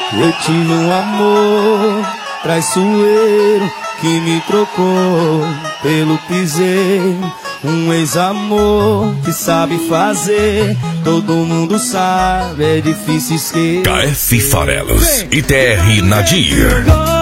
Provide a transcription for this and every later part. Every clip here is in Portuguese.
Eu tive um amor traiçoeiro que me trocou pelo piseiro. Um ex-amor que sabe fazer, todo mundo sabe, é difícil esquecer. KF Farelos e TR Nadir.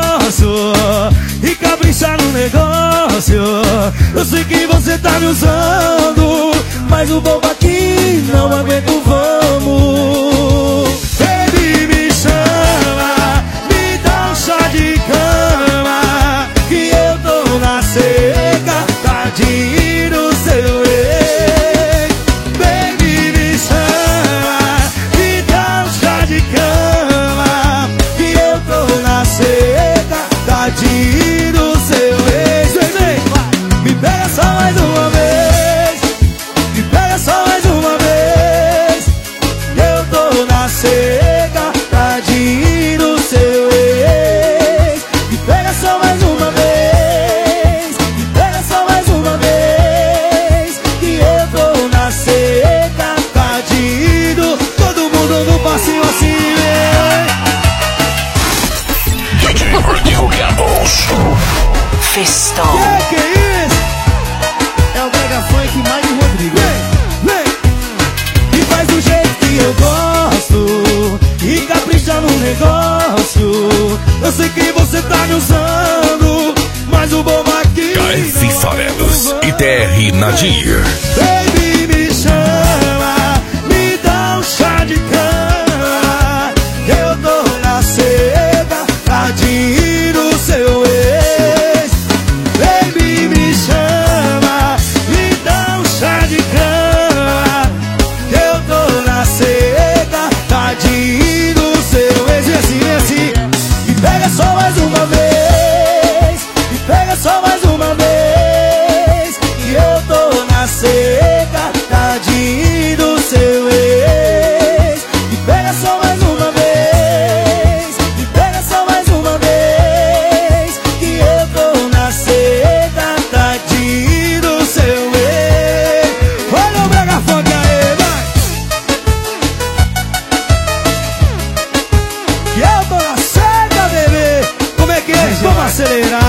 E caprichar no negócio. Eu sei que você tá me usando, mas o bobo aqui não aguenta o vamos. Baby, me chama, me dá um chá de cama, que eu tô na seca, tadinho do seu ex. Baby, me chama, me dá um chá de cama, que eu tô na seca, tadinho do seu ex. Vem, me pega só mais uma vez, me pega só mais uma vez, eu tô na seca, tadinho do seu ex. Me pega só mais uma vez, me pega só mais uma vez, que eu tô na seca, tadinho. Todo mundo no passinho assim, DJ Rodrigo Campos. Festão. que é isso? É o Brega Funk mais de Rodrigo. Vem, e faz do jeito que eu gosto, e capricha no negócio. Eu sei que você tá me usando, mas o bobo aqui KF Farelos e TR Nadir. Baby, me chama, me dá um chá de cama, eu tô na seca, tadinho do seu ex. Baby, me chama, me dá um chá de cama, eu tô na seca, tadinho do seu ex. Vem assim, me pega só mais uma vez, me pega só mais uma vez, que eu tô na seca, tadinho do seu ex. Me pega só mais uma vez, me pega só mais uma vez, que eu tô na seca, tadinho do seu ex. Olha o Brega Funk aí, vai! Que eu tô na seca, bebê. Como é que é? Vamos acelerar.